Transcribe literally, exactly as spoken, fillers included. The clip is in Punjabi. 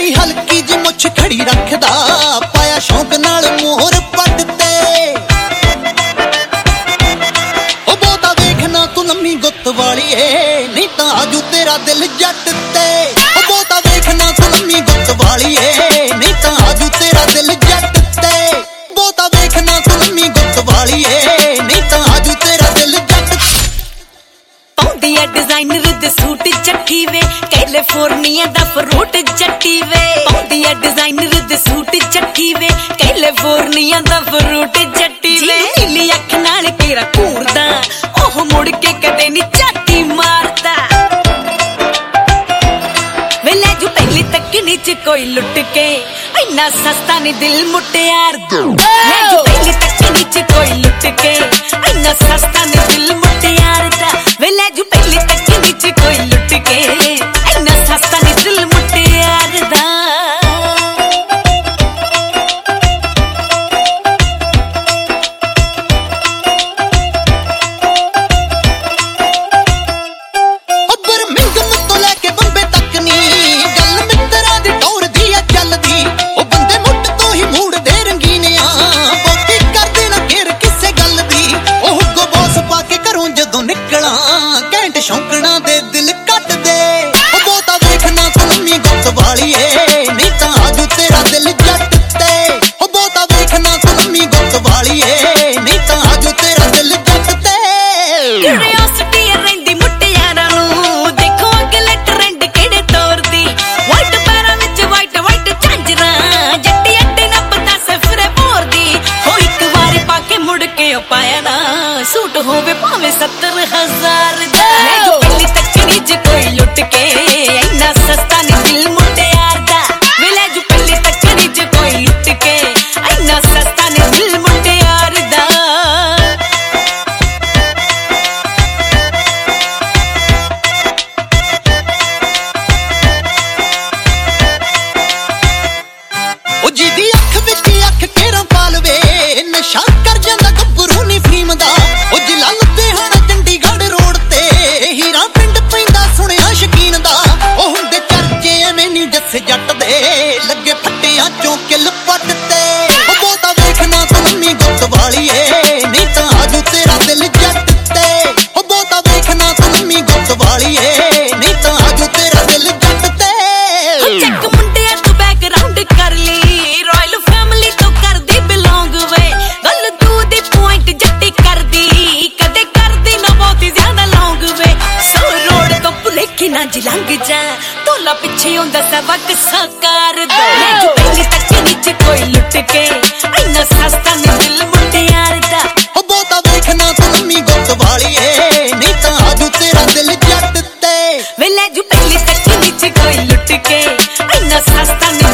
ਨੀ ਹਲਕੀ ਜੀ ਮੁੱਛ ਖੜੀ ਰੱਖਦਾ, ਪਾਇਆ ਸ਼ੌਂਕ ਨਾਲ ਮੋਹਰ ਪੱਟ ਤੇ। ਉਹ ਬਹੁਤਾ ਵੇਖਣਾ ਤੂੰ ਲੰਮੀ ਗੁੱਤ ਵਾਲੀਏ, ਨਹੀਂ ਤਾਂ ਆਜੂ ਤੇਰਾ ਦਿਲ ਜੱਟ ਤੇ। ਉਹ ਬਹੁਤਾ ਵੇਖਣਾ ਤੂੰ ਲੰਮੀ ਗੁੱਤ ਵਾਲੀਏ, ਨਹੀਂ ਤਾਂ ਆਜੂ ਤੇਰਾ ਦਿਲ ਜੱਟ ਤੇ। ਬਹੁਤਾ ਵੇਖਣਾ ਤੂੰ ਲੰਮੀ ਗੁੱਤ ਵਾਲੀਏ, ਨਹੀਂ ਤਾਂ ਆਜੂ ਤੇਰਾ ਦਿਲ ਜੱਟ। ਪਾਉਂਦੀ ਐ ਡਿਜ਼ਾਈਨਰ ਦੇ ਸੂਟ ਚੱਠੀ ਵੇ, ਕੈਲੀਫੋਰਨੀਆ ਦਾ ਫਰੂਟ ਜੱਟੀ ਵੇ। ਪਾਉਂਦੀ ਐ ਡਿਜ਼ਾਈਨਰ ਦੇ ਸੂਟ ਚੱਠੀ ਵੇ, ਕੈਲੀਫੋਰਨੀਆ ਦਾ ਫਰੂਟ ਜੱਟੀ ਵੇ। ਨੀਲੀ ਅੱਖ ਨਾਲ ਤੇਰਾ ਘੂਰਦਾ, ਉਹ ਮੁੜ ਕੇ ਕਦੇ ਨੀ ਝਾਤੀ ਮਾਰਦਾ। ਵੇ ਲੈ ਜੂ ਪਹਿਲੀ ਤੱਕਣੀ ਚ ਕੋਈ ਲੁੱਟ ਕੇ, ਇੰਨਾ ਸਸਤਾ ਨੀ ਦਿਲ ਮੁਟਿਆਰ ਦਾ। ਲੈ ਜੂ ਪਹਿਲੀ ਤੱਕਣੀ ਚ ਕੋਈ ਲੁੱਟ ਕੇ, ਇੰਨਾ ਸਸਤਾ ਨੀ ਦਿਲ ਮੁਟਿਆਰ ਦਾ। ਵੇ ਲੈ ਜੂ ਪਹਿਲੀ ਤੱਕਣੀ ਚ ਕੋਈ ਲੁੱਟ ਕੇ, ਇੰਨਾ ਸਸਤਾ ਨੀ ਦਿਲ ਮੁਟਿਆਰ ਦਾ। ਸ਼ੌਂਕਣਾ ਦੇ ਦਿਲ ਕੱਟ ਦੇ। ਉਹ ਬਹੁਤਾ ਵੇਖਣਾ ਤੂੰ ਲੰਮੀ ਗੁੱਤ ਵਾਲੀਏ, ਨਹੀਂ ਤਾਂ ਆਜੂ ਤੇਰਾ ਦਿਲ ਜੱਟ ਤੇ। ਉਹ ਬਹੁਤਾ ਵੇਖਣਾ ਤੂੰ ਲੰਮੀ ਗੁੱਤ ਵਾਲੀਏ, ਨਹੀਂ ਤਾਂ ਆਜੂ ਤੇਰਾ ਦਿਲ ਜੱਟ ਤੇ। ਕਿਉਰਿਓਸਿਟੀ ਰਹਿੰਦੀ ਮੁਟਿਆਰਾਂ ਨੂੰ, ਦੇਖੋ ਅਗਲੇ ਟ੍ਰੈਂਡ ਕਿਹੜੇ ਤੌਰ ਦੀ। ਵਾਈਟ ਪੈਰਾਂ ਵਿੱਚ ਵਾਈਟ ਵਾਈਟ ਝਾਂਜਰਾਂ, ਜੱਟੀ ਅੱਡੇ ਨਾ ਪਤਾ ਸਿਫਰੇ ਭੋਰ ਦੀ। ਹੋ ਇੱਕ ਵਾਰੀ ਪਾ ਕੇ ਮੁੜ ਕੇ ਉਹ ਪਾਇਆ ਨਾ, ਸੂਟ ਹੋਵੇ ਭਾਵੇਂ ਸੱਤਰ ਹਜ਼ਾਰ ਦਾ। ਲੈ ਜੋ ਪਹਿਲੀ ਤੱਕਣੀ ਚ ਕੋਈ ਲੁੱਟ ਕੇ, ਇੰਨਾ ਸਸਤਾ ਨੀ ਦਿਲ ਮੁਟਿਆਰ ਦਾ। ਵੇ ਲੈ ਜੋ ਪਹਿਲੀ ਤੱਕਣੀ ਚ ਕੋਈ ਲੁੱਟ ਕੇ, ਇੰਨਾ ਸਸਤਾ ਨੀ ਦਿਲ ਮੁਟਿਆਰ ਦਾ। ਉਹ ਜਿਹਦੀ ਅੱਖ ਵਿੱਚ ਅੱਖ ਕੇਰਾਂ ਪਾ ਲਵੇ, ਨਸ਼ਾ ਕਰ ਜਾਂਦਾ ਗੱਭਰੂ ਨੀ ਫੀਮ ਦਾ। ਉਹ ਜਿਲਾ ਲੁਧਿਆਣਾ ਚੰਡੀਗੜ੍ਹ ਰੋਡ ਤੇ, ਹੀਰਾ ਪਿੰਡ ਪੈਂਦਾ ਸੁਣਿਆ ਸ਼ਕੀਨ ਦਾ। ਉਹ ਹੁੰਦੇ ਚਰਚੇ ਐਵੇਂ ਨੀ ਜੱਸੇ ਜੱਟ ਦੇ, ਲੱਗੇ ਫੱਟਿਆਂ ਚੋਂ ਕਿੱਲ ਪੱਟ ਤੇ। ਉਹ ਬਹੁਤਾ ਵੇਖਣਾ ਤੂੰ ਲੰਮੀ ਗੁੱਤ ਵਾਲੀਏ, ਨਹੀਂ ਤਾਂ ਆਜੂ ਤੇਰਾ ਦਿਲ ਜੱਟ ਤੇ। ਉਹ ਬਹੁਤਾ ਵੇਖਣਾ ਤੂੰ ਲੰਮੀ ਗੁੱਤ ਵਾਲੀਏ, ਨਹੀਂ ਤਾਂ ਆਜੂ ਤੇਰਾ ਦਿਲ ਜੱਟ ਤੇ। ਚੱਕ ਮੁੰਡਿਆਂ ਤੋਂ ਬੈਕਗ੍ਰਾਉਂਡ ਕਰ ਲਈ, ਰਾਇਲ ਫੈਮਿਲੀ ਤੋਂ ਕਰਦੀ ਬਿਲੋਂਗ ਵੇ। ਗੱਲ ਤੂੰ ਦੀ ਪੁਆਇੰਟ ਜੱਟੀ ਕਰਦੀ, ਕਦੇ ਕਰਦੀ ਨਾ ਬਹੁਤੀ ਜ਼ਿਆਦਾ ਲੌਂਗ ਵੇ। ਸੋ ਰੋਡ ਤੋਂ ਭੁਲੇਖੇ ਨਾ ਲੰਘ ਜਾ, ਢੋਲਾ ਪਿੱਛੇ ਹੁੰਦਾ ਸਬਕ ਸਾਕਾਰ ਦਾ। ਲੈ ਜੋ ਪਹਿਲੀ ਤੱਕਣੀ ਚ ਕੋਈ ਲੁੱਟ ਕੇ, ਇੰਨਾ ਸਸਤਾ ਨੀ ਦਿਲ ਮੁਟਿਆਰ ਦਾ। ਉਹ ਬਹੁਤਾ ਵੇਖਣਾ ਤੂੰ ਲੰਮੀ ਗੁੱਤ ਵਾਲੀਏ, ਨਹੀਂ ਤਾਂ ਆਜੂ ਤੇਰਾ ਦਿਲ ਜੱਟ ਤੇ। ਵੇ ਲੈ ਜੋ ਪਹਿਲੀ ਤੱਕਣੀ ਚ ਕੋਈ ਲੁੱਟ ਕੇ, ਇੰਨਾ ਸਸਤਾ ਨੀ